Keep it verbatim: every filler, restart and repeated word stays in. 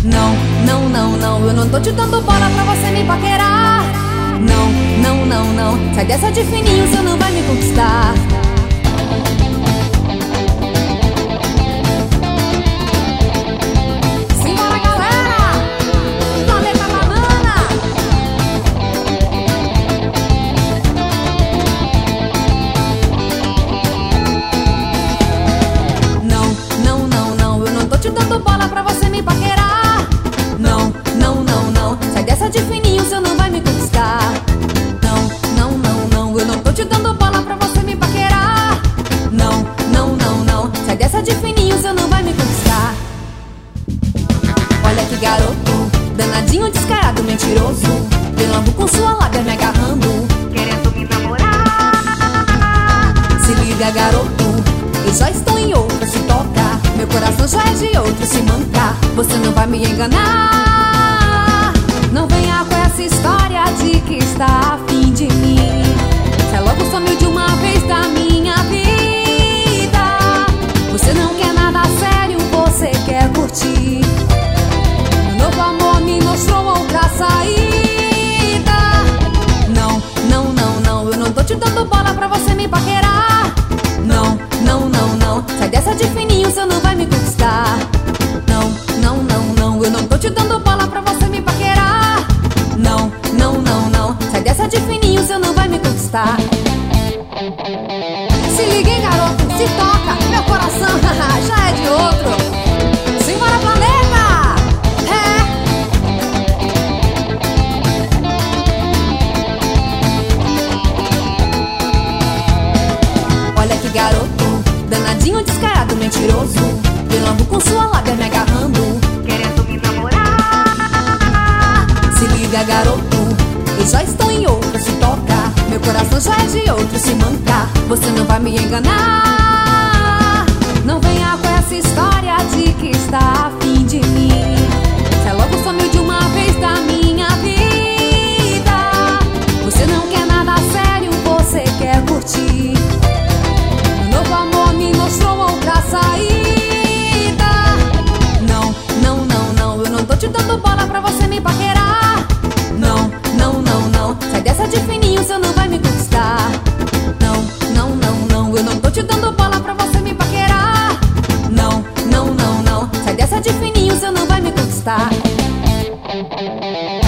Não, não, não, não, eu não tô te dando bola pra você me paquerar. Não, não, não, não, sai dessa de fininho, você não vai me conquistar. Simbora, galera! Planeta Banana! Não, não, não, não, eu não tô te dando bola pra você me paquerar. Não, não, não, não, sai dessa de fininho, você não vai me conquistar. Não, não, não, não, eu não tô te dando bola pra você me paquerar. Não, não, não, não, sai dessa de fininho, você não vai me conquistar. Olha que garoto, danadinho, descarado, mentiroso, pelando com sua lábia me agarrando, querendo me namorar. se liga, garoto, eu já estou em outra, se toca, meu coração já é de outro, se manca, você não vai me enganar. Não venha com essa história de que está afim de mim. Cê logo sumiu de uma vez da minha vida. Você não quer nada sério, você quer curtir. Meu novo amor me mostrou outra saída. Não, não, não, não, eu não tô te dando bola pra você me paquerar. Não, não, não, não, sai dessa de fininho, você não vai me conquistar. Não, não, não, não, eu não tô te dando bola pra você me paquerar. Não, não, não, não, sai dessa de fininho, você não vai me conquistar. Se liga, hein, garoto, se toca, meu coração já é de outro. Simbora, planeta! É. Olha que garoto, danadinho, descarado, mentiroso, pelando com sua lábia me agarrando, Querendo me namorar. se liga, garoto, eu já estou em outra, se toca, meu coração já é de outro, se manca, você não vai me enganar. Não venha com essa história de que está afim de mim. Cê logo sumiu de uma vez da minha vida. Você não quer nada sério, você quer curtir. Meu novo amor me mostrou outra saída. Não, não, não, não, eu não tô te dando bola pra você me paquerar. Não, não, não, não, sai dessa de fininho, você não vai me conquistar. Não, não, não, não, eu não tô te dando bola pra você me paquerar. Não, não, não, não, sai dessa de fininho, você não vai me conquistar.